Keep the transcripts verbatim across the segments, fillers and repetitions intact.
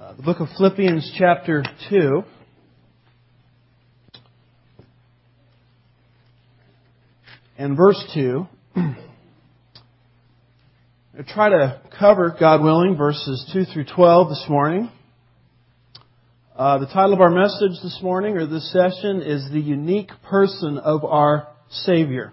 Uh, the book of Philippians chapter two. And verse two. I'll try to cover, God willing, verses two through twelve this morning. Uh, the title of our message this morning, or this session, is The Unique Person of Our Savior.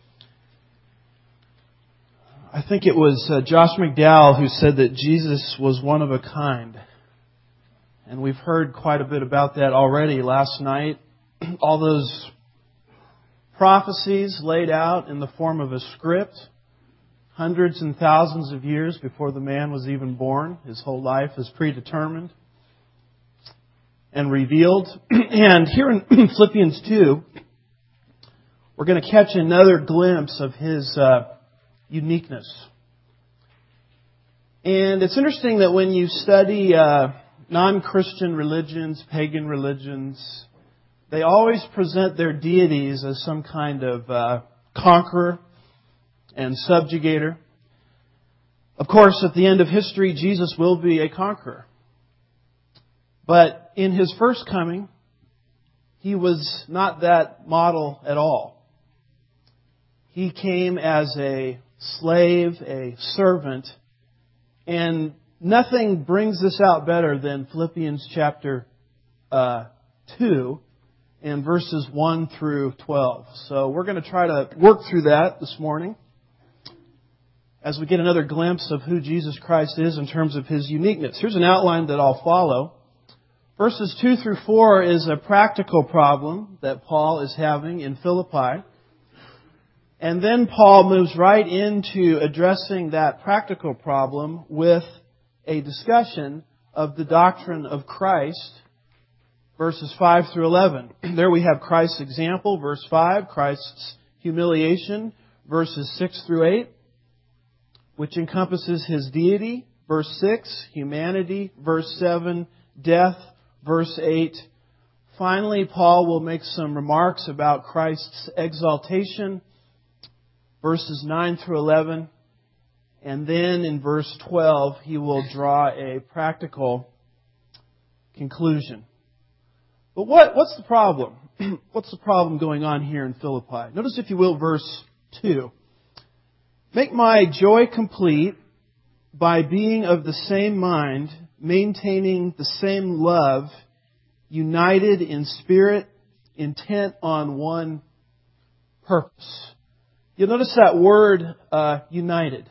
I think it was uh, Josh McDowell who said that Jesus was one of a kind. And we've heard quite a bit about that already last night. All those prophecies laid out in the form of a script, hundreds and thousands of years before the man was even born. His whole life is predetermined and revealed. And here in Philippians two, we're going to catch another glimpse of His uh, uniqueness. And it's interesting that when you study uh, non-Christian religions, pagan religions, they always present their deities as some kind of uh, conqueror and subjugator. Of course, at the end of history, Jesus will be a conqueror. But in His first coming, He was not that model at all. He came as a slave, a servant, and nothing brings this out better than Philippians chapter uh, two and verses one through twelve. So we're going to try to work through that this morning as we get another glimpse of who Jesus Christ is in terms of His uniqueness. Here's an outline that I'll follow. Verses two through four is a practical problem that Paul is having in Philippi. And then Paul moves right into addressing that practical problem with a discussion of the doctrine of Christ, verses five through eleven. There we have Christ's example, verse five, Christ's humiliation, verses six through eight, which encompasses His deity, verse six, humanity, verse seven, death, verse eight. Finally, Paul will make some remarks about Christ's exaltation, verses nine through eleven. And then in verse twelve, he will draw a practical conclusion. But what, what's the problem? What's the problem going on here in Philippi? Notice, if you will, verse two. Make my joy complete by being of the same mind, maintaining the same love, united in spirit, intent on one purpose. You'll notice that word, uh, united.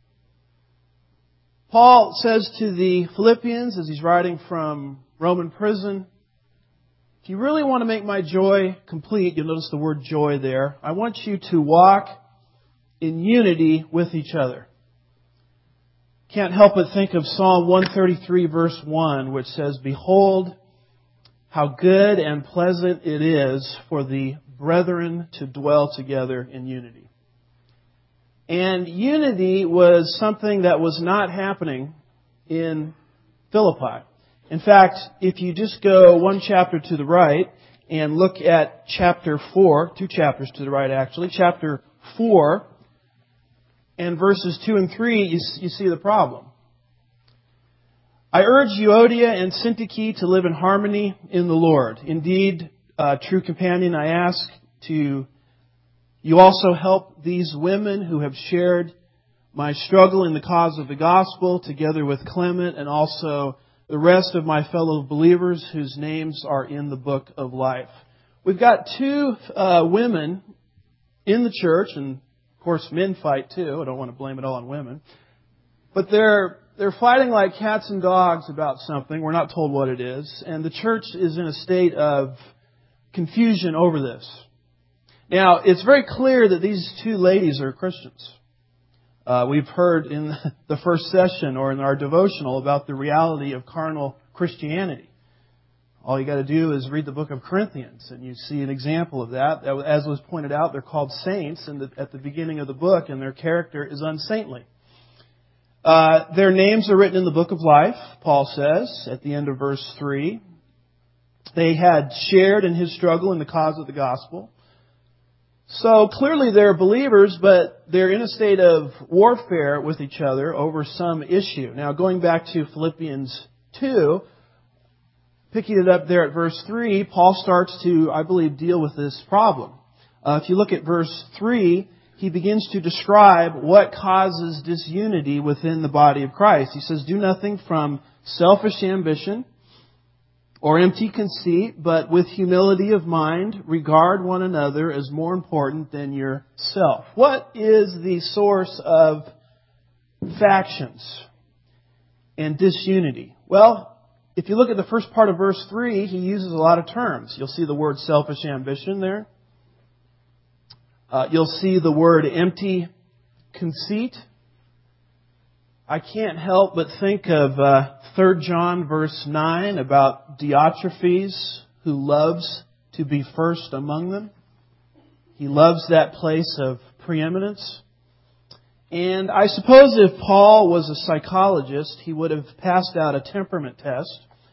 Paul says to the Philippians, as he's writing from Roman prison, if you really want to make my joy complete, you'll notice the word joy there. I want you to walk in unity with each other. Can't help but think of Psalm one thirty-three verse one, which says, Behold, how good and pleasant it is for the brethren to dwell together in unity. And unity was something that was not happening in Philippi. In fact, if you just go one chapter to the right and look at chapter four, two chapters to the right actually, chapter four and verses two and three, you, you see the problem. I urge Euodia and Syntyche to live in harmony in the Lord. Indeed, uh, true companion, I ask to you also help these women who have shared my struggle in the cause of the gospel, together with Clement and also the rest of my fellow believers whose names are in the book of life. We've got two uh, women in the church, and of course men fight too. I don't want to blame it all on women. But they're they're fighting like cats and dogs about something. We're not told what it is. And the church is in a state of confusion over this. Now, it's very clear that these two ladies are Christians. Uh, we've heard in the first session or in our devotional about the reality of carnal Christianity. All you got to do is read the book of Corinthians, and you see an example of that. As was pointed out, they're called saints in the, at the beginning of the book, and their character is unsaintly. Uh, their names are written in the book of life, Paul says, at the end of verse three. They had shared in His struggle in the cause of the gospel. So clearly they're believers, but they're in a state of warfare with each other over some issue. Now, going back to Philippians two, picking it up there at verse three, Paul starts to, I believe, deal with this problem. Uh, if you look at verse three, he begins to describe what causes disunity within the body of Christ. He says, do nothing from selfish ambition or empty conceit, but with humility of mind, regard one another as more important than yourself. What is the source of factions and disunity? Well, if you look at the first part of verse three, he uses a lot of terms. You'll see the word selfish ambition there. Uh, you'll see the word empty conceit. I can't help but think of uh, Third John verse nine about Diotrephes, who loves to be first among them. He loves that place of preeminence. And I suppose if Paul was a psychologist, he would have passed out a temperament test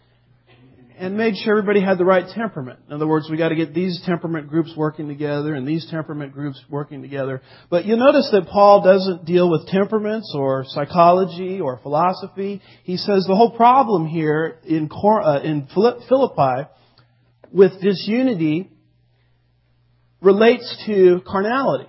and made sure everybody had the right temperament. In other words, we got to get these temperament groups working together and these temperament groups working together. But you'll notice that Paul doesn't deal with temperaments or psychology or philosophy. He says the whole problem here in uh, in Philippi with disunity relates to carnality.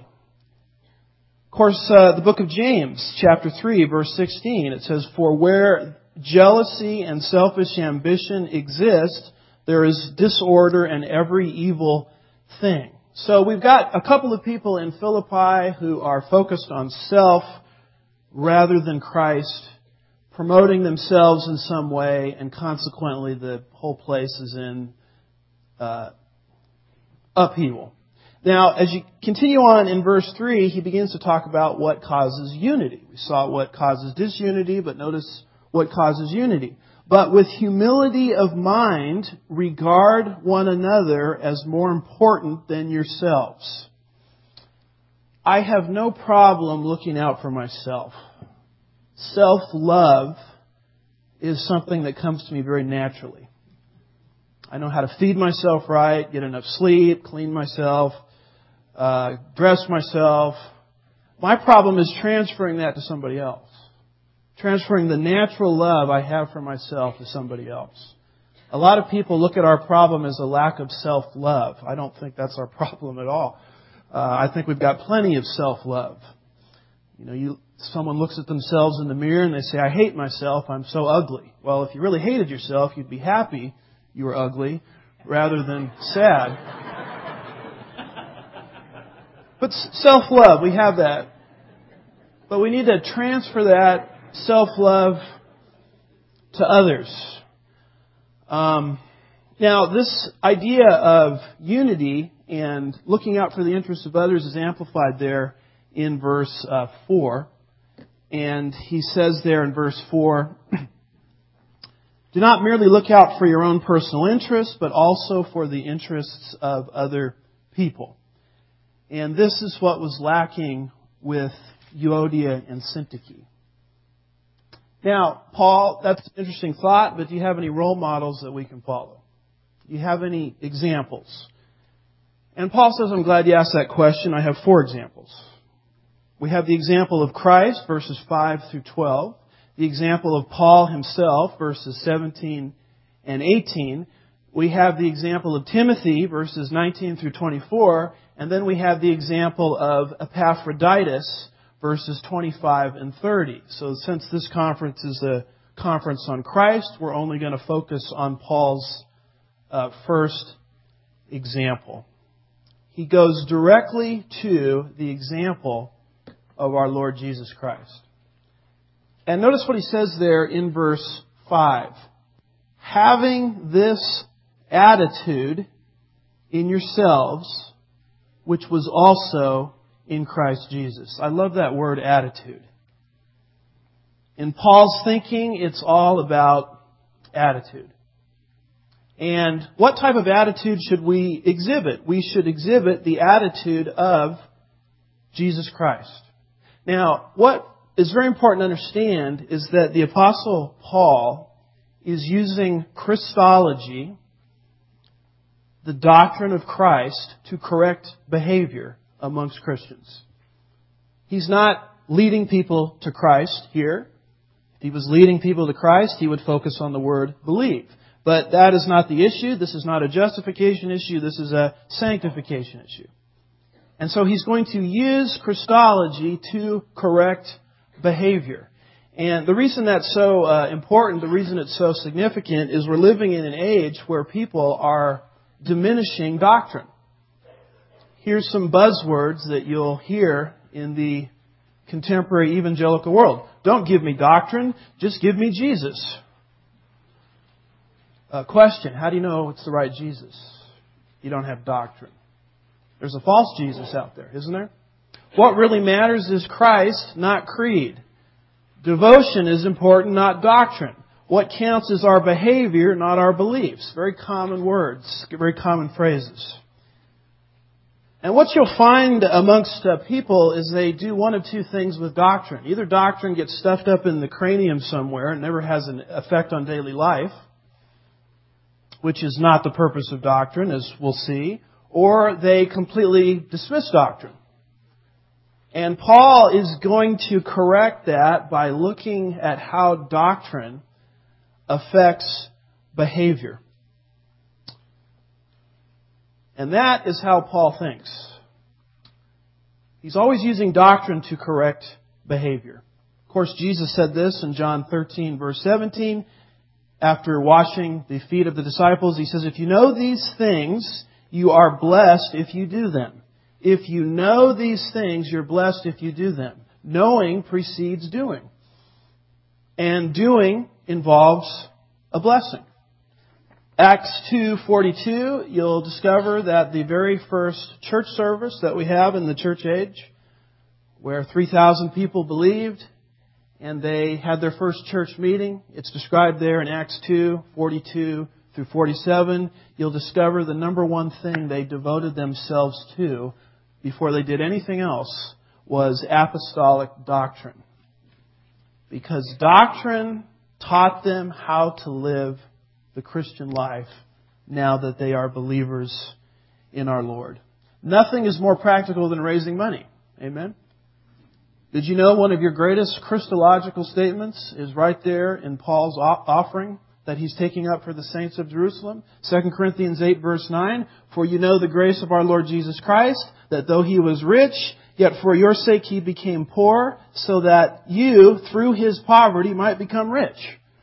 Of course, uh, the book of James, chapter three, verse sixteen, it says, "For where jealousy and selfish ambition exist, there is disorder and every evil thing." So we've got a couple of people in Philippi who are focused on self rather than Christ, promoting themselves in some way, and consequently the whole place is in uh, upheaval. Now, as you continue on in verse three, he begins to talk about what causes unity. We saw what causes disunity, but notice what causes unity. But with humility of mind, regard one another as more important than yourselves. I have no problem looking out for myself. Self-love is something that comes to me very naturally. I know how to feed myself right, get enough sleep, clean myself, uh, dress myself. My problem is transferring that to somebody else. Transferring the natural love I have for myself to somebody else. A lot of people look at our problem as a lack of self-love. I don't think that's our problem at all. Uh, I think we've got plenty of self-love. You know, you, someone looks at themselves in the mirror and they say, "I hate myself, I'm so ugly." Well, if you really hated yourself, you'd be happy you were ugly rather than sad. But self-love, we have that. But we need to transfer that self-love to others. Um, now, this idea of unity and looking out for the interests of others is amplified there in verse uh, four. And he says there in verse four, "Do not merely look out for your own personal interests, but also for the interests of other people." And this is what was lacking with Euodia and Syntyche. Now, Paul, that's an interesting thought, but do you have any role models that we can follow? Do you have any examples? And Paul says, I'm glad you asked that question. I have four examples. We have the example of Christ, verses five through twelve. The example of Paul himself, verses seventeen and eighteen. We have the example of Timothy, verses nineteen through twenty-four. And then we have the example of Epaphroditus, verses twenty-five and thirty. So since this conference is a conference on Christ, we're only going to focus on Paul's uh, first example. He goes directly to the example of our Lord Jesus Christ. And notice what he says there in verse five. "Having this attitude in yourselves, which was also in Christ Jesus." I love that word, attitude. In Paul's thinking, it's all about attitude. And what type of attitude should we exhibit? We should exhibit the attitude of Jesus Christ. Now, what is very important to understand is that the Apostle Paul is using Christology, the doctrine of Christ, to correct behavior amongst Christians. He's not leading people to Christ here. If he was leading people to Christ, he would focus on the word believe. But that is not the issue. This is not a justification issue. This is a sanctification issue. And so he's going to use Christology to correct behavior. And the reason that's so uh, important, the reason it's so significant, is we're living in an age where people are diminishing doctrine. Here's some buzzwords that you'll hear in the contemporary evangelical world. Don't give me doctrine, just give me Jesus. Uh, question, how do you know it's the right Jesus? You don't have doctrine. There's a false Jesus out there, isn't there? What really matters is Christ, not creed. Devotion is important, not doctrine. What counts is our behavior, not our beliefs. Very common words, very common phrases. And what you'll find amongst uh, people is they do one of two things with doctrine. Either doctrine gets stuffed up in the cranium somewhere and never has an effect on daily life, which is not the purpose of doctrine, as we'll see, or they completely dismiss doctrine. And Paul is going to correct that by looking at how doctrine affects behavior. And that is how Paul thinks. He's always using doctrine to correct behavior. Of course, Jesus said this in John thirteen, verse seventeen. After washing the feet of the disciples, He says, if you know these things, you are blessed if you do them. If you know these things, you're blessed if you do them. Knowing precedes doing. And doing involves a blessing. Acts two forty-two, you'll discover that the very first church service that we have in the church age, where three thousand people believed, and they had their first church meeting, it's described there in Acts two forty-two through forty-seven. You'll discover the number one thing they devoted themselves to before they did anything else was apostolic doctrine. Because doctrine taught them how to live the Christian life now that they are believers in our Lord. Nothing is more practical than raising money. Amen? Did you know one of your greatest Christological statements is right there in Paul's offering that he's taking up for the saints of Jerusalem? Second Corinthians eight verse nine, for you know the grace of our Lord Jesus Christ, that though He was rich, yet for your sake He became poor, so that you, through His poverty, might become rich.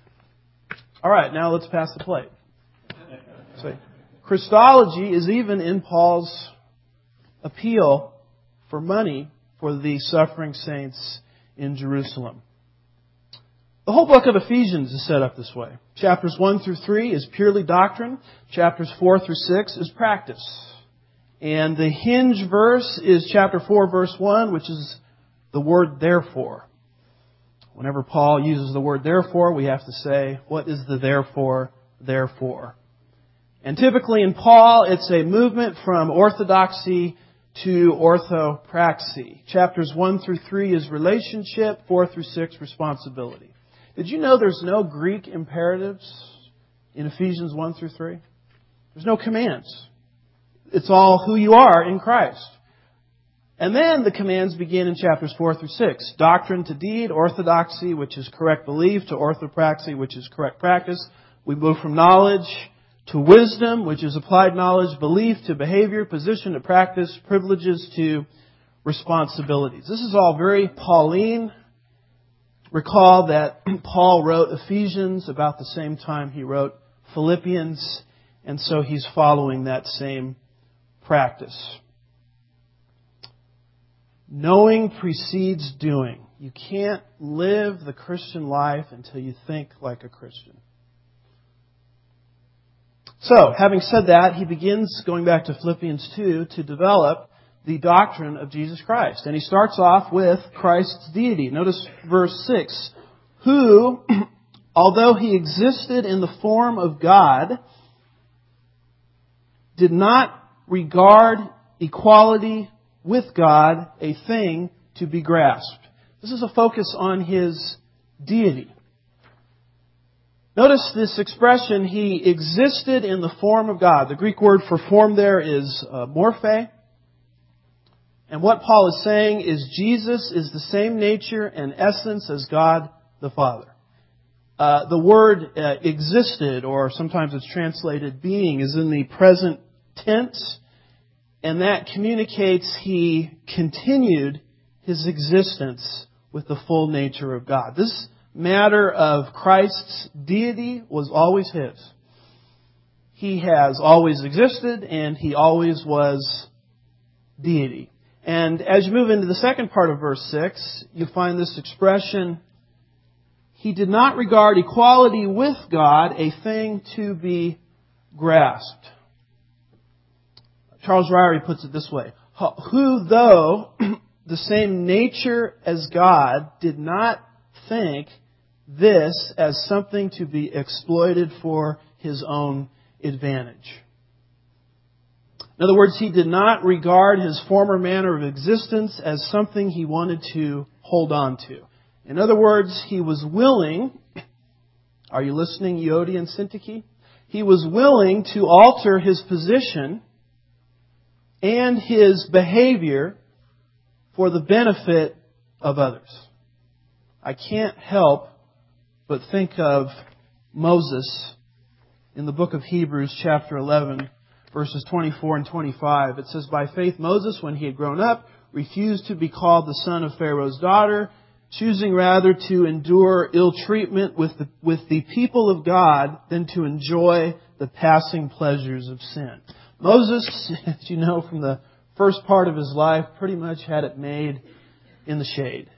All right, now let's pass the plate. So, Christology is even in Paul's appeal for money for the suffering saints in Jerusalem. The whole book of Ephesians is set up this way. Chapters one through three is purely doctrine. Chapters four through six is practice. And the hinge verse is chapter four, verse one, which is the word therefore. Whenever Paul uses the word therefore, we have to say, what is the therefore, therefore? And typically in Paul, it's a movement from orthodoxy to orthopraxy. Chapters one through three is relationship, four through six, responsibility. Did you know there's no Greek imperatives in Ephesians one through three? There's no commands. It's all who you are in Christ. And then the commands begin in chapters four through six. Doctrine to deed, orthodoxy, which is correct belief, to orthopraxy, which is correct practice. We move from knowledge to wisdom, which is applied knowledge, belief to behavior, position to practice, privileges to responsibilities. This is all very Pauline. Recall that Paul wrote Ephesians about the same time he wrote Philippians, and so he's following that same practice. Knowing precedes doing. You can't live the Christian life until you think like a Christian. So, having said that, he begins, going back to Philippians two, to develop the doctrine of Jesus Christ. And he starts off with Christ's deity. Notice verse six. Who, although He existed in the form of God, did not regard equality with God a thing to be grasped. This is a focus on His deity. Notice this expression, He existed in the form of God. The Greek word for form there is uh, morphe. And what Paul is saying is Jesus is the same nature and essence as God the Father. Uh, the word uh, existed, or sometimes it's translated being, is in the present tense, and that communicates he continued his existence with the full nature of God. This matter of Christ's deity was always his. He has always existed, and he always was deity. And as you move into the second part of verse six, you find this expression, he did not regard equality with God a thing to be grasped. Charles Ryrie puts it this way, who, though the same nature as God, did not think this as something to be exploited for his own advantage. In other words, he did not regard his former manner of existence as something he wanted to hold on to. In other words, he was willing, are you listening, Euodia and Syntyche? He was willing to alter his position and his behavior for the benefit of others. I can't help but think of Moses in the book of Hebrews, chapter eleven, verses twenty-four and twenty-five. It says, by faith Moses, when he had grown up, refused to be called the son of Pharaoh's daughter, choosing rather to endure ill treatment with the, with the people of God than to enjoy the passing pleasures of sin. Moses, as you know from the first part of his life, pretty much had it made in the shade.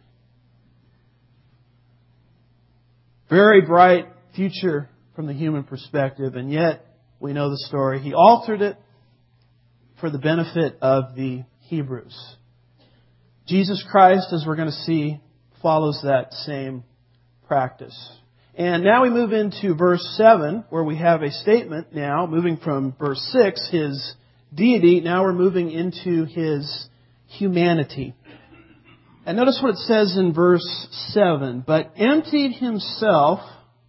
Very bright future from the human perspective, and yet we know the story. He altered it for the benefit of the Hebrews. Jesus Christ, as we're going to see, follows that same practice. And now we move into verse seven, where we have a statement now, moving from verse six, his deity, now we're moving into his humanity. And notice what it says in verse seven, but emptied himself,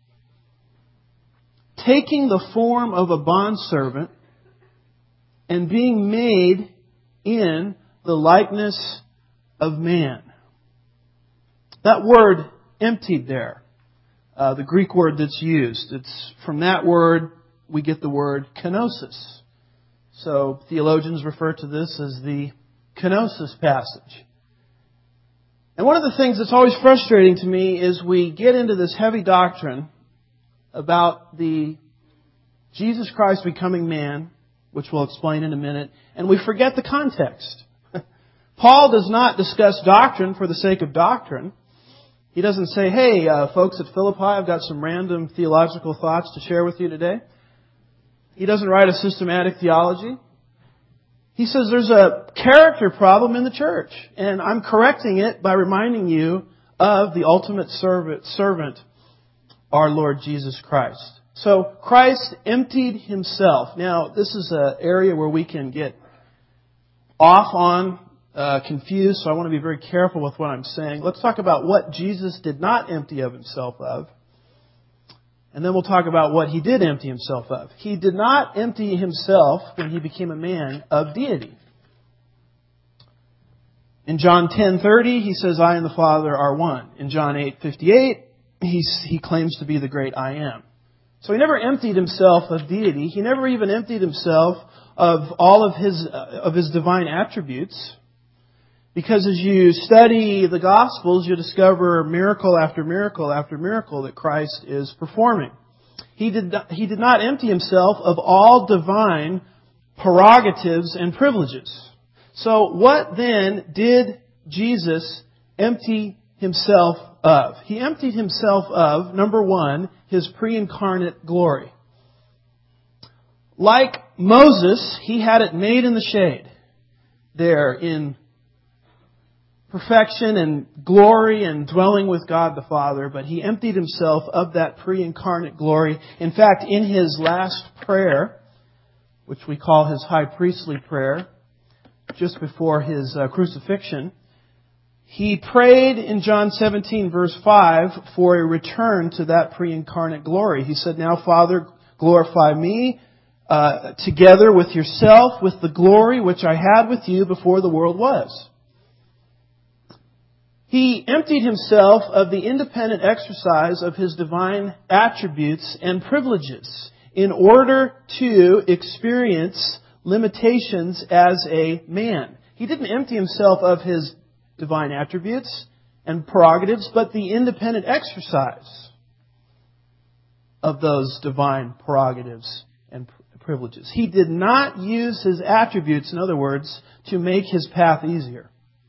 taking the form of a bondservant, and being made in the likeness of man. That word, emptied there, uh, the Greek word that's used, it's from that word we get the word kenosis. So theologians refer to this as the kenosis passage. And one of the things that's always frustrating to me is we get into this heavy doctrine about the Jesus Christ becoming man, which we'll explain in a minute, and we forget the context. Paul does not discuss doctrine for the sake of doctrine. He doesn't say, hey, uh, folks at Philippi, I've got some random theological thoughts to share with you today. He doesn't write a systematic theology. He says there's a character problem in the church, and I'm correcting it by reminding you of the ultimate servant, servant, our Lord Jesus Christ. So Christ emptied himself. Now, this is an area where we can get off on, uh, confused, so I want to be very careful with what I'm saying. Let's talk about what Jesus did not empty of himself of. And then we'll talk about what he did empty himself of. He did not empty himself when he became a man of deity. In John ten thirty, he says, I and the Father are one. In John eight fifty-eight, he's, he claims to be the great I am. So he never emptied himself of deity. He never even emptied himself of all of his, uh, of his divine attributes. Because as you study the Gospels, you discover miracle after miracle after miracle that Christ is performing. He did not, he did not empty himself of all divine prerogatives and privileges. So what then did Jesus empty himself of? He emptied himself of, number one, his pre-incarnate glory. Like Moses, he had it made in the shade there in perfection and glory and dwelling with God the Father, but he emptied himself of that pre-incarnate glory. In fact, in his last prayer, which we call his high priestly prayer, just before his uh, crucifixion, he prayed in John seventeen verse five for a return to that pre-incarnate glory. He said, now Father, glorify me uh, together with yourself with the glory which I had with you before the world was. He emptied himself of the independent exercise of his divine attributes and privileges in order to experience limitations as a man. He didn't empty himself of his divine attributes and prerogatives, but the independent exercise of those divine prerogatives and privileges. He did not use his attributes, in other words, to make his path easier.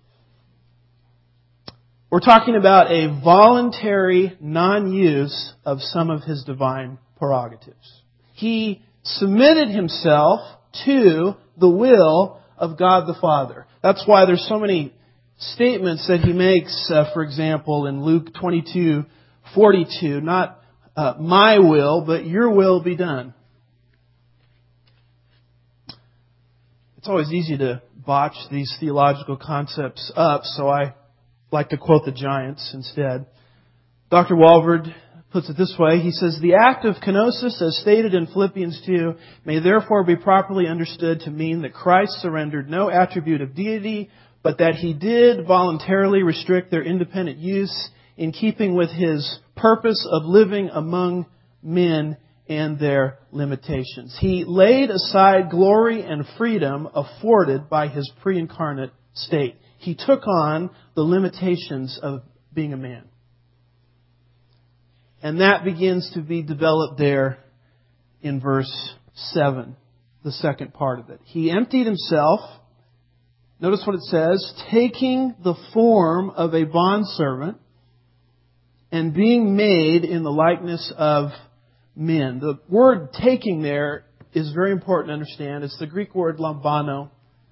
We're talking about a voluntary non-use of some of his divine prerogatives. He submitted himself to the will of God the Father. That's why there's so many statements that he makes, uh, for example, in Luke twenty-two forty-two, not uh, my will, but your will be done. It's always easy to botch these theological concepts up, so I like to quote the giants instead. Doctor Walvoord puts it this way. He says, the act of kenosis, as stated in Philippians two, may therefore be properly understood to mean that Christ surrendered no attribute of deity, but that He did voluntarily restrict their independent use in keeping with His purpose of living among men and their limitations. He laid aside glory and freedom afforded by His pre-incarnate state. He took on the limitations of being a man. And that begins to be developed there in verse seven, the second part of it. He emptied Himself, notice what it says, taking the form of a bondservant and being made in the likeness of men. The word taking there is very important to understand. It's the Greek word lambano.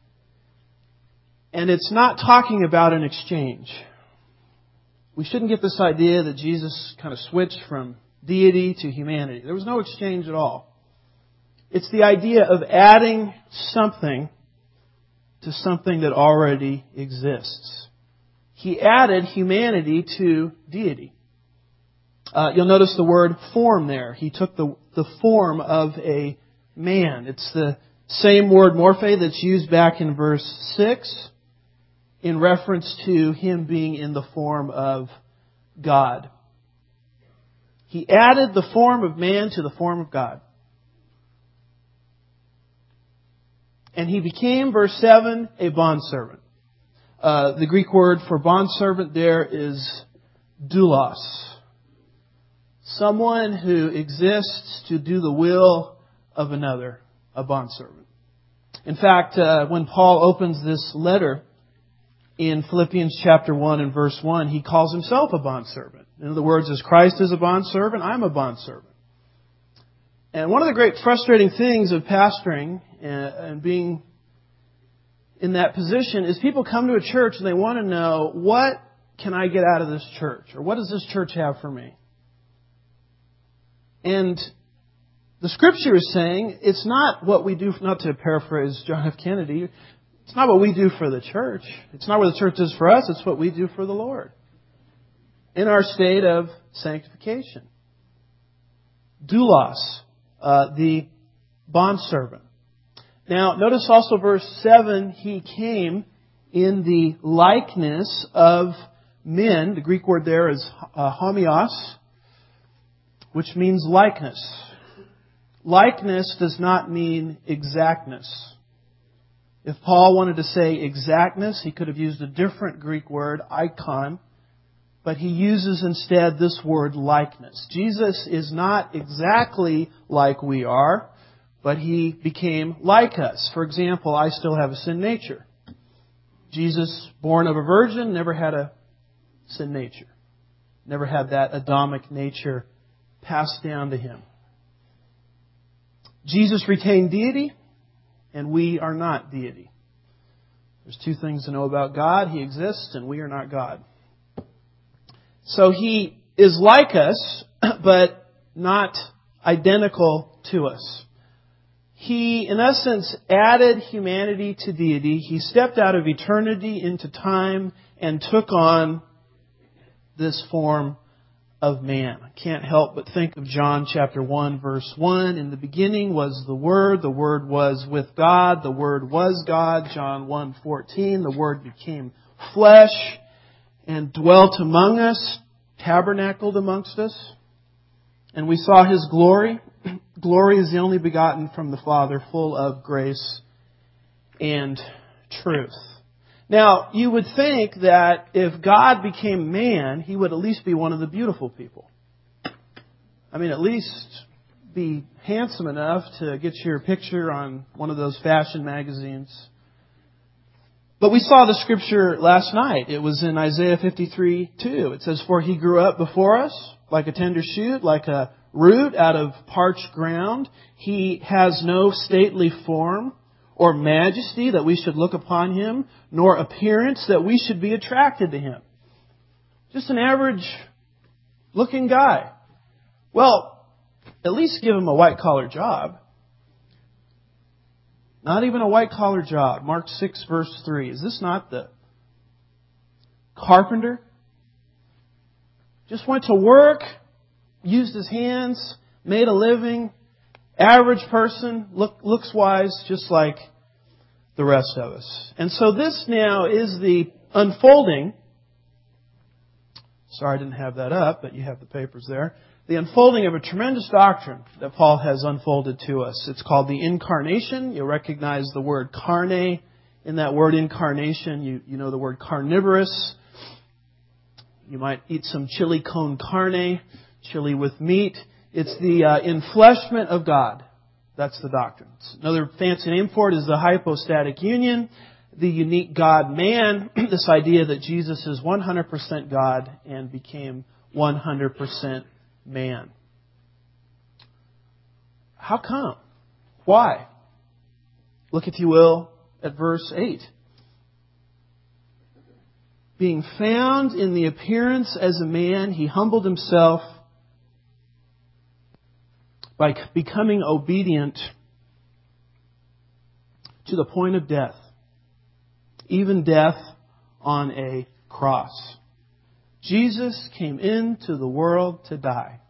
And it's not talking about an exchange. We shouldn't get this idea that Jesus kind of switched from deity to humanity. There was no exchange at all. It's the idea of adding something to something that already exists. He added humanity to deity. Uh, you'll notice the word form there. He took the, the form of a man. It's the same word morphe that's used back in verse six in reference to Him being in the form of God. He added the form of man to the form of God. And He became, verse seven, a bondservant. Uh, the Greek word for bondservant there is doulos. Someone who exists to do the will of another, a bondservant. In fact, uh, when Paul opens this letter in Philippians chapter one and verse one, he calls himself a bondservant. In other words, as Christ is a bondservant, I'm a bondservant. And one of the great frustrating things of pastoring and being in that position is people come to a church and they want to know, what can I get out of this church? Or what does this church have for me? And the Scripture is saying it's not what we do, not to paraphrase John F. Kennedy, it's not what we do for the church. It's not what the church is for us. It's what we do for the Lord in our state of sanctification. Doulos, uh, the bondservant. Now, notice also verse seven, He came in the likeness of men. The Greek word there is uh, homios, which means likeness. Likeness does not mean exactness. If Paul wanted to say exactness, he could have used a different Greek word, icon, but he uses instead this word likeness. Jesus is not exactly like we are, but He became like us. For example, I still have a sin nature. Jesus, born of a virgin, never had a sin nature. Never had that Adamic nature passed down to Him. Jesus retained deity, and we are not deity. There's two things to know about God. He exists, and we are not God. So He is like us, but not identical to us. He, in essence, added humanity to deity. He stepped out of eternity into time and took on this form of man. I can't help but think of John chapter one, verse one. In the beginning was the Word. The Word was with God. The Word was God. John one fourteen. The Word became flesh and dwelt among us, tabernacled amongst us. And we saw His glory. Glory is the only begotten from the Father, full of grace and truth. Now, you would think that if God became man, He would at least be one of the beautiful people. I mean, at least be handsome enough to get your picture on one of those fashion magazines. But we saw the scripture last night. It was in Isaiah fifty-three two. It says, "For He grew up before us like a tender shoot, like a root out of parched ground. He has no stately form or majesty that we should look upon Him, nor appearance that we should be attracted to Him." Just an average looking guy. Well, at least give him a white-collar job. Not even a white-collar job. Mark six, verse three. Is this not the carpenter? Just went to work, used his hands, made a living. Average person, look, looks-wise, just like the rest of us. And so this now is the unfolding. Sorry I didn't have that up, but you have the papers there. The unfolding of a tremendous doctrine that Paul has unfolded to us. It's called the incarnation. You'll recognize the word carne in that word incarnation. You, you know the word carnivorous. You might eat some chili con carne, chili with meat. It's the uh, enfleshment of God. That's the doctrine. Another fancy name for it is the hypostatic union, the unique God-man, this idea that Jesus is one hundred percent God and became one hundred percent man. How come? Why? Look, if you will, at verse eight. "Being found in the appearance as a man, He humbled Himself by becoming obedient to the point of death, even death on a cross." Jesus came into the world to die.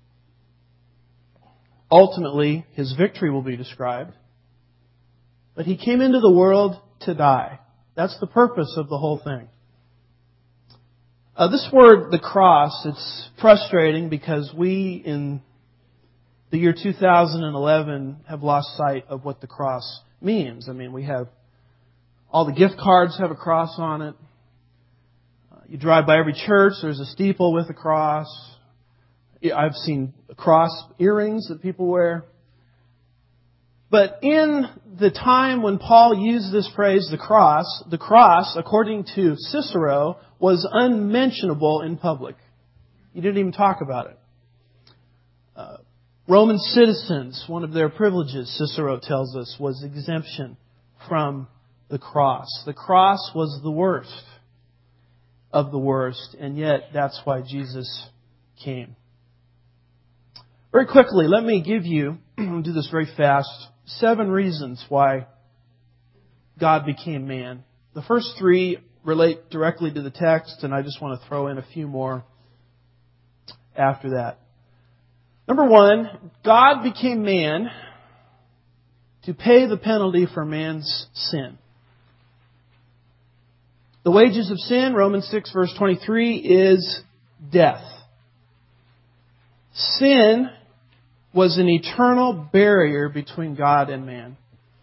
Ultimately, His victory will be described. But He came into the world to die. That's the purpose of the whole thing. Uh, this word, the cross, it's frustrating because we, in the year two thousand eleven, have lost sight of what the cross means. I mean, we have all the gift cards have a cross on it. You drive by every church, there's a steeple with a cross. I've seen cross earrings that people wear. But in the time when Paul used this phrase, the cross, the cross, according to Cicero, was unmentionable in public. You didn't even talk about it. Uh, Roman citizens, one of their privileges, Cicero tells us, was exemption from the cross. The cross was the worst of the worst, and yet that's why Jesus came. Very quickly, let me give you, I'll do this very fast, seven reasons why God became man. The first three relate directly to the text, and I just want to throw in a few more after that. Number one, God became man to pay the penalty for man's sin. The wages of sin, Romans six, verse twenty-three, is death. Sin was an eternal barrier between God and man.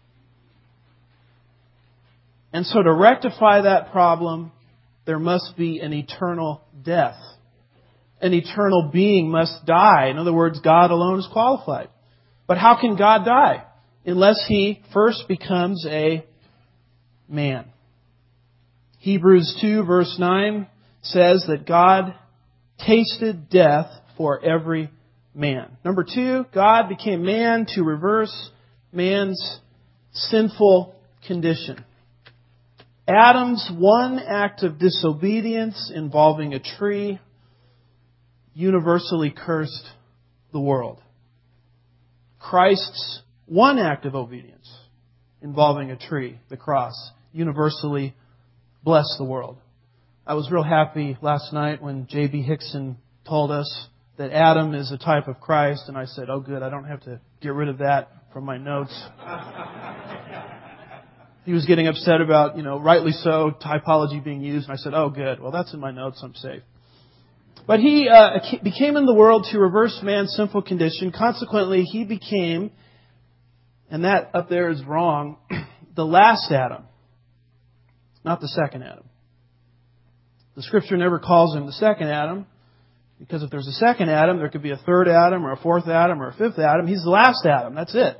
And so to rectify that problem, there must be an eternal death. An eternal being must die. In other words, God alone is qualified. But how can God die? Unless He first becomes a man. Hebrews two, verse nine says that God tasted death for every man. Number two, God became man to reverse man's sinful condition. Adam's one act of disobedience involving a tree universally cursed the world. Christ's one act of obedience involving a tree, the cross, universally blessed the world. I was real happy last night when J B Hickson told us that Adam is a type of Christ, and I said, oh good, I don't have to get rid of that from my notes. he was getting upset about, you know, rightly so, typology being used. And I said, oh, good. Well, that's in my notes. I'm safe. But he uh, became in the world to reverse man's sinful condition. Consequently, he became, and that up there is wrong, the last Adam, not the second Adam. The Scripture never calls him the second Adam, because if there's a second Adam, there could be a third Adam or a fourth Adam or a fifth Adam. He's the last Adam. That's it.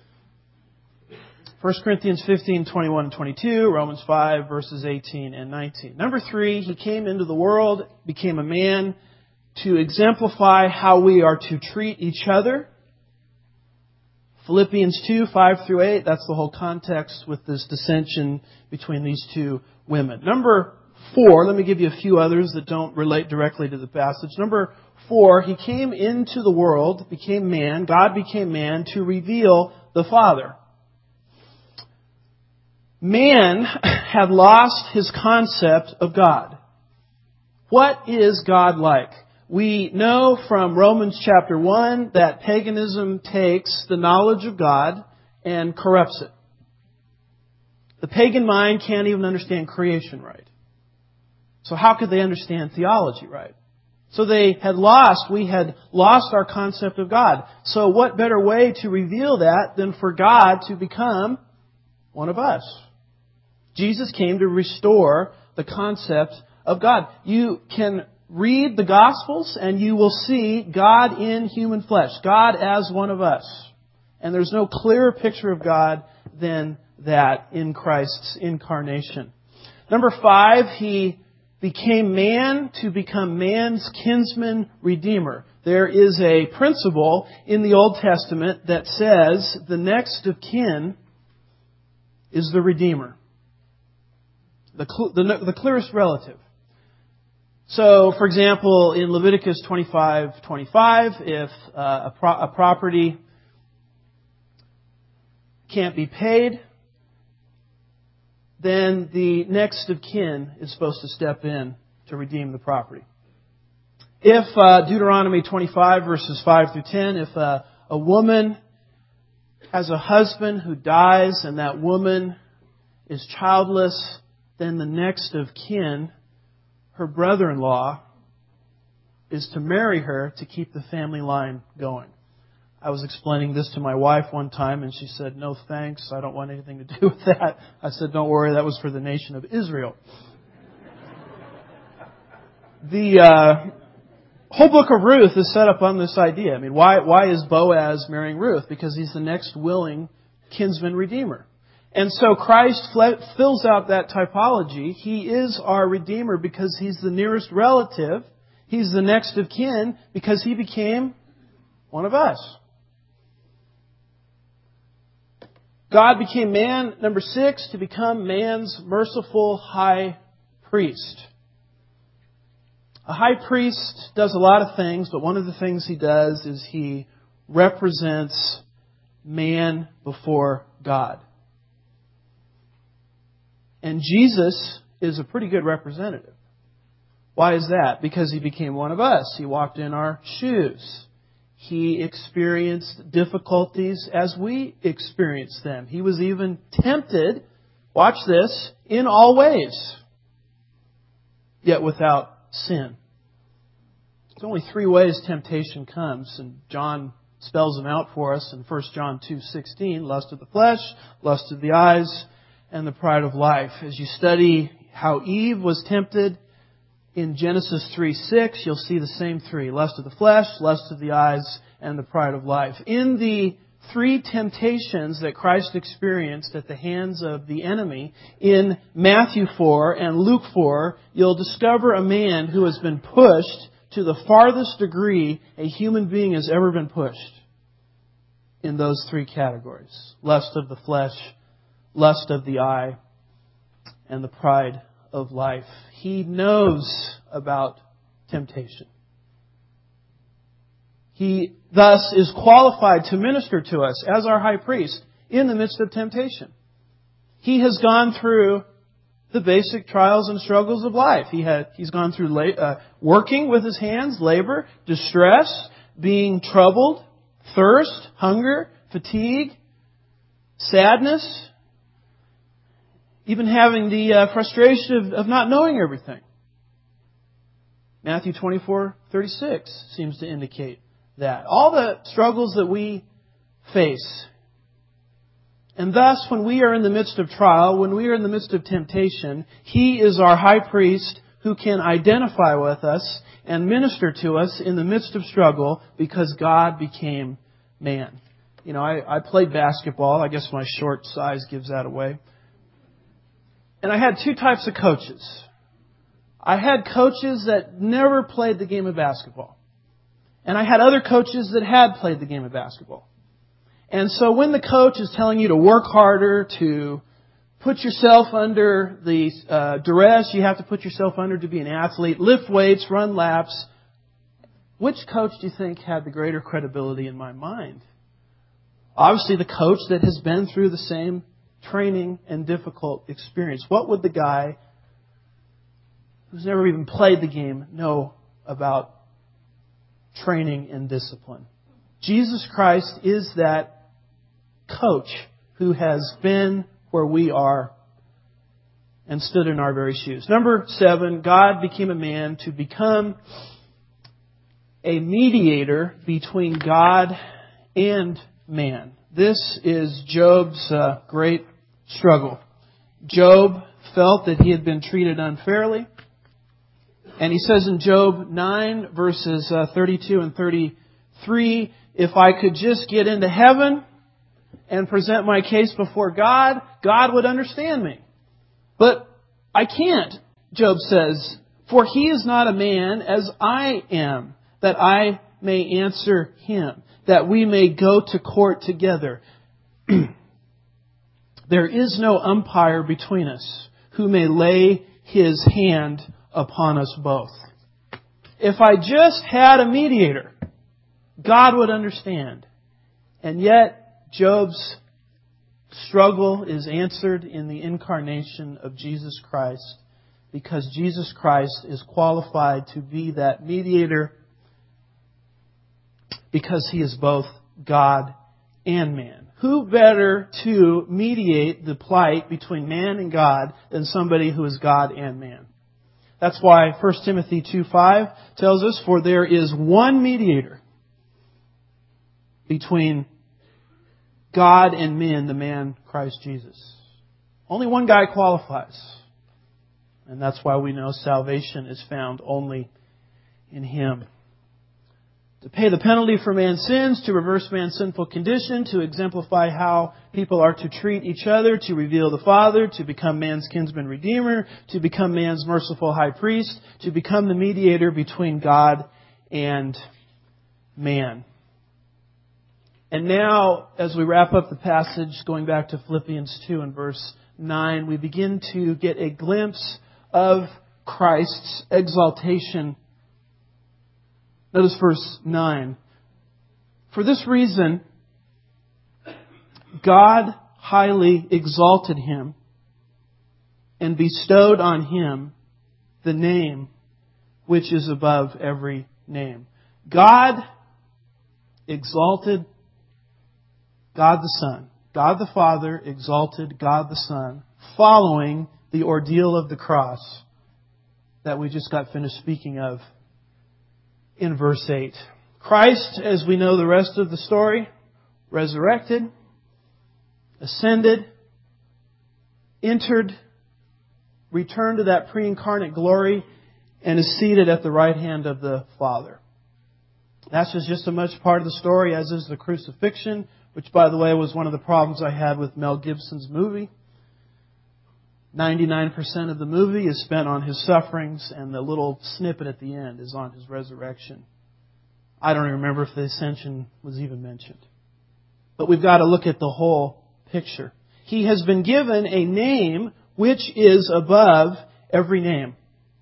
First Corinthians fifteen, twenty-one and twenty-two, Romans five, verses eighteen and nineteen. Number three, he came into the world, became a man to exemplify how we are to treat each other. Philippians two, five through eight, that's the whole context with this dissension between these two women. Number four, let me give you a few others that don't relate directly to the passage. Number four, he came into the world, became man, God became man to reveal the Father. Man had lost his concept of God. What is God like? We know from Romans chapter one that paganism takes the knowledge of God and corrupts it. The pagan mind can't even understand creation right. So how could they understand theology right? So they had lost, we had lost our concept of God. So what better way to reveal that than for God to become one of us? Jesus came to restore the concept of God. You can read the Gospels and you will see God in human flesh. God as one of us. And there's no clearer picture of God than that in Christ's incarnation. Number five, He became man to become man's kinsman redeemer. There is a principle in the Old Testament that says the next of kin is the redeemer. The, cl- the, the clearest relative. So, for example, in Leviticus twenty-five twenty-five, if uh, a, pro- a property can't be paid, then the next of kin is supposed to step in to redeem the property. If uh, Deuteronomy twenty-five verses five through ten, if uh, a woman has a husband who dies and that woman is childless, then the next of kin, her brother-in-law, is to marry her to keep the family line going. I was explaining this to my wife one time and she said, no thanks, I don't want anything to do with that. I said, don't worry, that was for the nation of Israel. The uh, whole book of Ruth is set up on this idea. I mean, why, why is Boaz marrying Ruth? Because he's the next willing kinsman redeemer. And so Christ fills out that typology. He is our Redeemer because He's the nearest relative. He's the next of kin because He became one of us. God became man, number six, to become man's merciful high priest. A high priest does a lot of things, but one of the things he does is he represents man before God. And Jesus is a pretty good representative. Why is that? Because He became one of us. He walked in our shoes. He experienced difficulties as we experienced them. He was even tempted, watch this, in all ways, yet without sin. There's only three ways temptation comes, and John spells them out for us in First John two sixteen, lust of the flesh, lust of the eyes, and the pride of life. As you study how Eve was tempted in Genesis three six, you'll see the same three. Lust of the flesh, lust of the eyes, and the pride of life. In the three temptations that Christ experienced at the hands of the enemy, in Matthew four and Luke four, you'll discover a man who has been pushed to the farthest degree a human being has ever been pushed in those three categories. Lust of the flesh, lust of the eye, and the pride of life. He knows about temptation. He thus is qualified to minister to us as our high priest in the midst of temptation. He has gone through the basic trials and struggles of life. He had, he's gone through la- uh, working with his hands, labor, distress, being troubled, thirst, hunger, fatigue, sadness. even having the uh, frustration of, of not knowing everything. Matthew twenty-four thirty-six seems to indicate that. All the struggles that we face. And thus, when we are in the midst of trial, when we are in the midst of temptation, He is our high priest who can identify with us and minister to us in the midst of struggle because God became man. You know, I, I played basketball. I guess my short size gives that away. And I had two types of coaches. I had coaches that never played the game of basketball. And I had other coaches that had played the game of basketball. And so when the coach is telling you to work harder, to put yourself under the uh, duress you have to put yourself under to be an athlete, lift weights, run laps, which coach do you think had the greater credibility in my mind? Obviously the coach that has been through the same training and difficult experience. What would the guy who's never even played the game know about training and discipline? Jesus Christ is that coach who has been where we are and stood in our very shoes. Number seven, God became a man to become a mediator between God and man. This is Job's uh, great struggle. Job felt that he had been treated unfairly. And he says in Job nine, verses uh, thirty-two and thirty-three, if I could just get into heaven and present my case before God, God would understand me. But I can't, Job says, for he is not a man as I am, that I may answer him, that we may go to court together. There is no umpire between us who may lay his hand upon us both. If I just had a mediator, God would understand. And yet, Job's struggle is answered in the incarnation of Jesus Christ, because Jesus Christ is qualified to be that mediator because He is both God and man. Who better to mediate the plight between man and God than somebody who is God and man? That's why First Timothy two five tells us, for there is one mediator between God and men, the man Christ Jesus. Only one guy qualifies. And that's why we know salvation is found only in Him. To pay the penalty for man's sins, to reverse man's sinful condition, to exemplify how people are to treat each other, to reveal the Father, to become man's kinsman redeemer, to become man's merciful high priest, to become the mediator between God and man. And now, as we wrap up the passage, going back to Philippians two and verse nine, we begin to get a glimpse of Christ's exaltation. Notice verse nine. For this reason, God highly exalted Him and bestowed on Him the name which is above every name. God exalted God the Son. God the Father exalted God the Son following the ordeal of the cross that we just got finished speaking of in verse eight. Christ, as we know the rest of the story, resurrected, ascended, entered, returned to that pre-incarnate glory, and is seated at the right hand of the Father. That's just as much part of the story as is the crucifixion, which, by the way, was one of the problems I had with Mel Gibson's movie. ninety-nine percent of the movie is spent on His sufferings, and the little snippet at the end is on His resurrection. I don't even remember if the ascension was even mentioned. But we've got to look at the whole picture. He has been given a name which is above every name.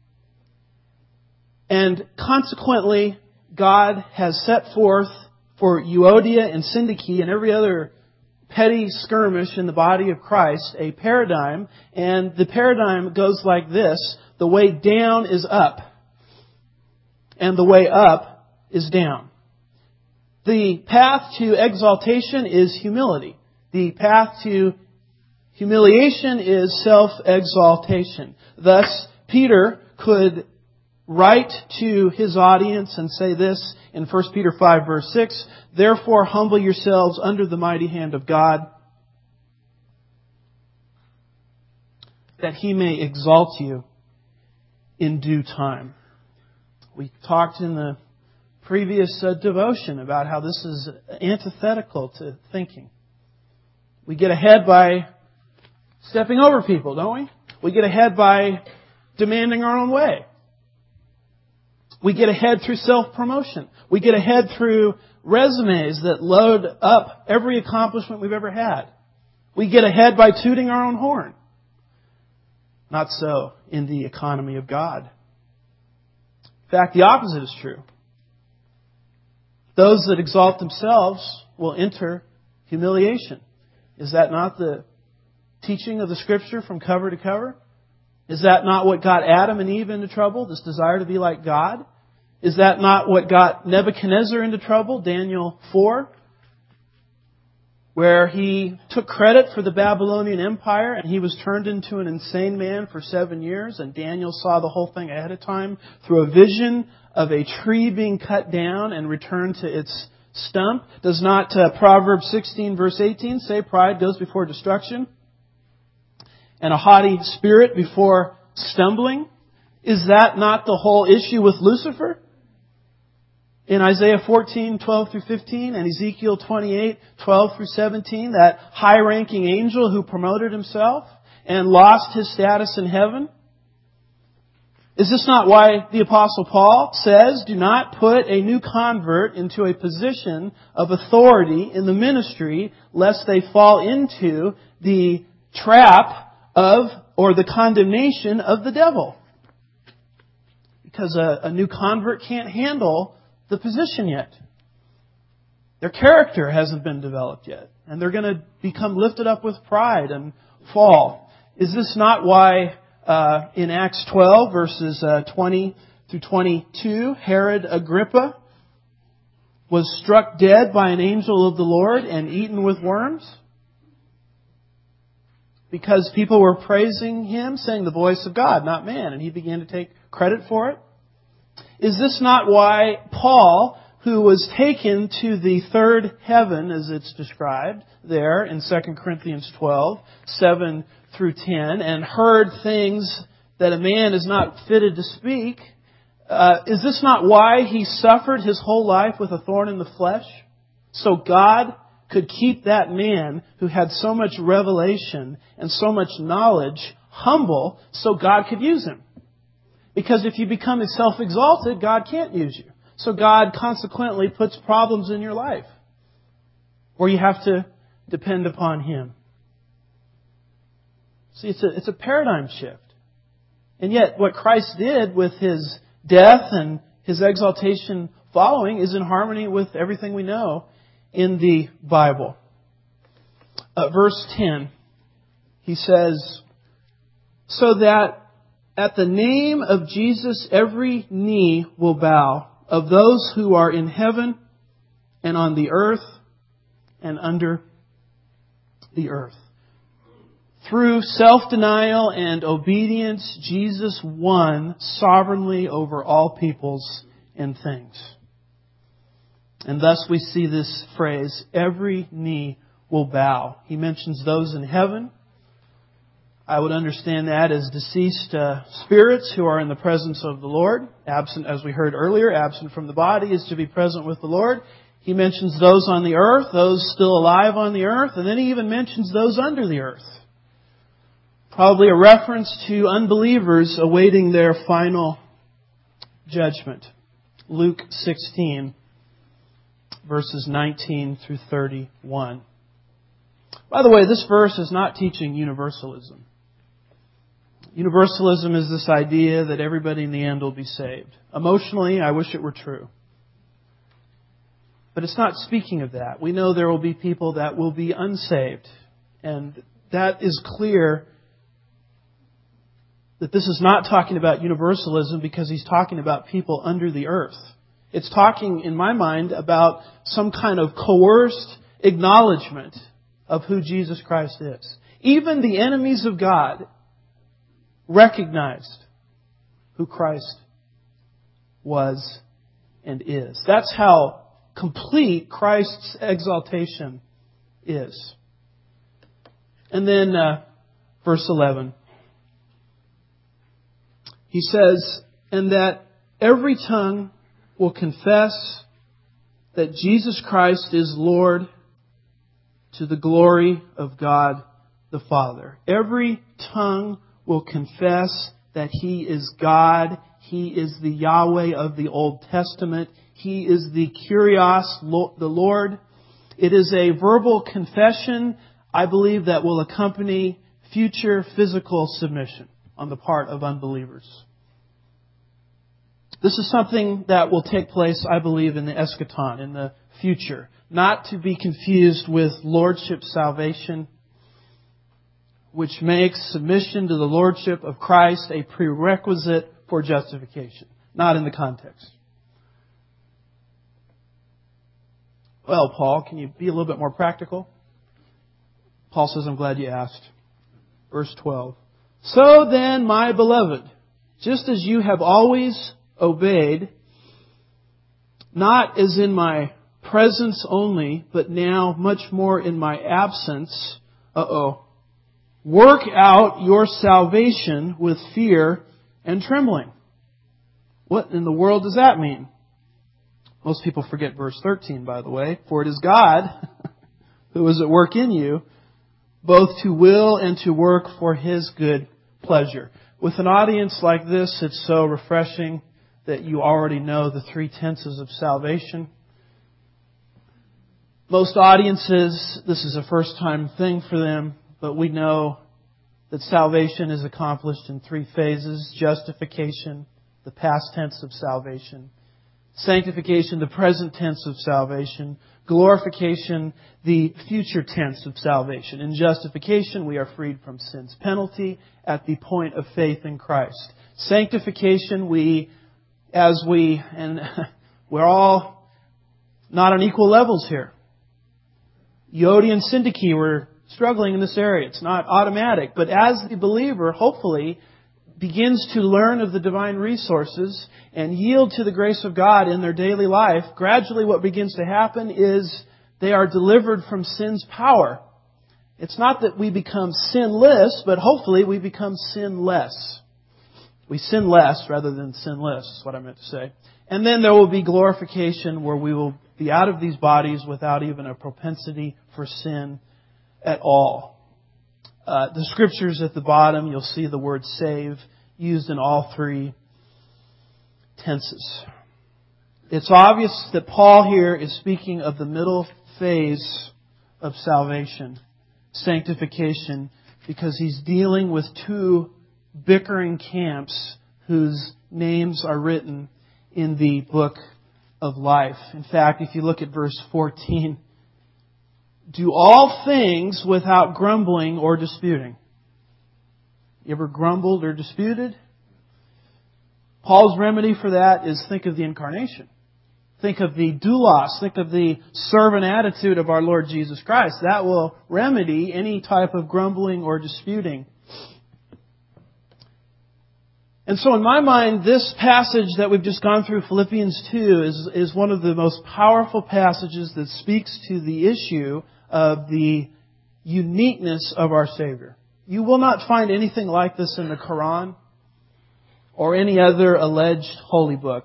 And consequently, God has set forth for Euodia and Syntyche and every other petty skirmish in the body of Christ a paradigm, and the paradigm goes like this: the way down is up, and the way up is down. The path to exaltation is humility. The path to Humiliation is self-exaltation. Thus, Peter could write to his audience and say this in First Peter five verse six, "Therefore humble yourselves under the mighty hand of God, that He may exalt you in due time." We talked in the previous uh, devotion about how this is antithetical to thinking. We get ahead by stepping over people, don't we? We get ahead by demanding our own way. We get ahead through self-promotion. We get ahead through resumes that load up every accomplishment we've ever had. We get ahead by tooting our own horn. Not so in the economy of God. In fact, the opposite is true. Those that exalt themselves will enter humiliation. Is that not the teaching of the Scripture from cover to cover? Is that not what got Adam and Eve into trouble? This desire to be like God? Is that not what got Nebuchadnezzar into trouble? Daniel four. Where he took credit for the Babylonian Empire and he was turned into an insane man for seven years. And Daniel saw the whole thing ahead of time through a vision of a tree being cut down and returned to its stump. Does not uh, Proverbs sixteen verse eighteen say pride goes before destruction and a haughty spirit before stumbling? Is that not the whole issue with Lucifer? In Isaiah fourteen, twelve through fifteen, and Ezekiel twenty-eight, twelve through seventeen, that high-ranking angel who promoted himself and lost his status in heaven? Is this not why the Apostle Paul says, do not put a new convert into a position of authority in the ministry, lest they fall into the trap of, or the condemnation of the devil? Because a, a new convert can't handle the position yet. Their character hasn't been developed yet. And they're going to become lifted up with pride and fall. Is this not why uh, in Acts twelve, verses uh, twenty through twenty-two, Herod Agrippa was struck dead by an angel of the Lord and eaten with worms? Because people were praising him, saying the voice of God, not man. And he began to take credit for it. Is this not why Paul, who was taken to the third heaven, as it's described there in Second Corinthians twelve, seven through ten, and heard things that a man is not fitted to speak, uh, is this not why he suffered his whole life with a thorn in the flesh? So God could keep that man who had so much revelation and so much knowledge humble so God could use him. Because if you become self-exalted, God can't use you. So God consequently puts problems in your life where you have to depend upon Him. See, it's a, it's a paradigm shift. And yet what Christ did with His death and His exaltation following is in harmony with everything we know in the Bible. Uh, verse ten, He says, so that at the name of Jesus, every knee will bow, of those who are in heaven and on the earth and under the earth. Through self-denial and obedience, Jesus won sovereignly over all peoples and things. And thus we see this phrase, every knee will bow. He mentions those in heaven. I would understand that as deceased uh, spirits who are in the presence of the Lord. Absent, as we heard earlier, absent from the body is to be present with the Lord. He mentions those on the earth, those still alive on the earth, and then He even mentions those under the earth. Probably a reference to unbelievers awaiting their final judgment. Luke sixteen, verses nineteen through thirty-one. By the way, this verse is not teaching universalism. Universalism is this idea that everybody in the end will be saved. Emotionally, I wish it were true. But it's not speaking of that. We know there will be people that will be unsaved. And that is clear that this is not talking about universalism because He's talking about people under the earth. It's talking, in my mind, about some kind of coerced acknowledgement of who Jesus Christ is. Even the enemies of God recognized who Christ was and is. That's how complete Christ's exaltation is. And then uh, verse eleven. He says, and that every tongue will confess that Jesus Christ is Lord to the glory of God the Father. Every tongue will confess that He is God. He is the Yahweh of the Old Testament. He is the Kyrios, the Lord. It is a verbal confession, I believe, that will accompany future physical submission on the part of unbelievers. This is something that will take place, I believe, in the eschaton, in the future. Not to be confused with lordship salvation, which makes submission to the lordship of Christ a prerequisite for justification. Not in the context. Well, Paul, can you be a little bit more practical? Paul says, I'm glad you asked. Verse twelve. So then, my beloved, just as you have always obeyed, not as in my presence only, but now much more in my absence, uh-oh, work out your salvation with fear and trembling. What in the world does that mean? Most people forget verse thirteen, by the way. For it is God who is at work in you, both to will and to work for His good pleasure. With an audience like this, it's so refreshing that you already know the three tenses of salvation. Most audiences, this is a first-time thing for them, but we know that salvation is accomplished in three phases. Justification, the past tense of salvation. Sanctification, the present tense of salvation. Glorification, the future tense of salvation. In justification, we are freed from sin's penalty at the point of faith in Christ. Sanctification, we, as we, and we're all not on equal levels here. Yodi and Syntyche were struggling in this area. It's not automatic. But as the believer, hopefully, begins to learn of the divine resources and yield to the grace of God in their daily life, gradually what begins to happen is they are delivered from sin's power. It's not that we become sinless, but hopefully we become sinless. We sin less rather than sinless, is what I meant to say. And then there will be glorification where we will be out of these bodies without even a propensity for sin at all. Uh, the scriptures at the bottom, you'll see the word save used in all three tenses. It's obvious that Paul here is speaking of the middle phase of salvation, sanctification, because he's dealing with two bickering camps whose names are written in the book of life. In fact, if you look at verse fourteen, do all things without grumbling or disputing. You ever grumbled or disputed? Paul's remedy for that is think of the incarnation. Think of the doulos. Think of the servant attitude of our Lord Jesus Christ. That will remedy any type of grumbling or disputing. And so in my mind, this passage that we've just gone through, Philippians two, is, is one of the most powerful passages that speaks to the issue of the uniqueness of our Savior. You will not find anything like this in the Quran or any other alleged holy book.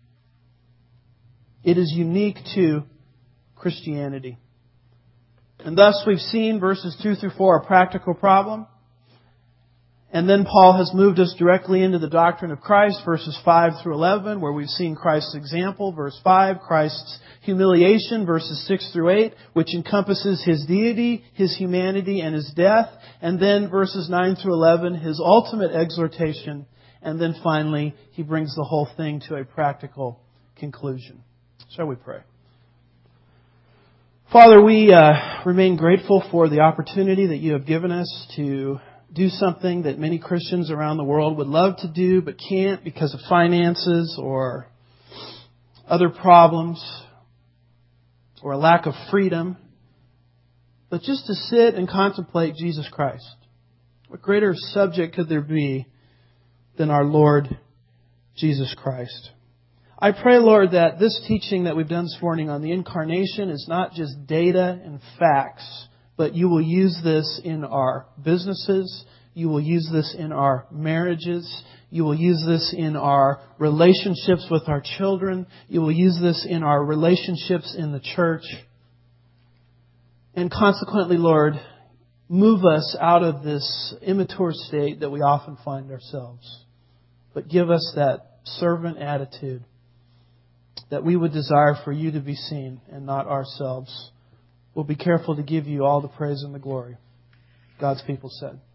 It is unique to Christianity. And thus we've seen verses two through four a practical problem. And then Paul has moved us directly into the doctrine of Christ, verses five through eleven, where we've seen Christ's example, verse five, Christ's humiliation, verses six through eight, which encompasses His deity, His humanity, and His death. And then verses nine through eleven, His ultimate exhortation. And then finally, He brings the whole thing to a practical conclusion. Shall we pray? Father, we uh, remain grateful for the opportunity that You have given us to do something that many Christians around the world would love to do but can't because of finances or other problems or a lack of freedom. but just to sit and contemplate Jesus Christ. What greater subject could there be than our Lord Jesus Christ? I pray, Lord, that this teaching that we've done this morning on the incarnation is not just data and facts, but you will use this in our businesses. You will use this in our marriages. You will use this in our relationships with our children. You will use this in our relationships in the church. And consequently, Lord, move us out of this immature state that we often find ourselves. But give us that servant attitude that we would desire for you to be seen and not ourselves. We'll be careful to give you all the praise and the glory. God's people said.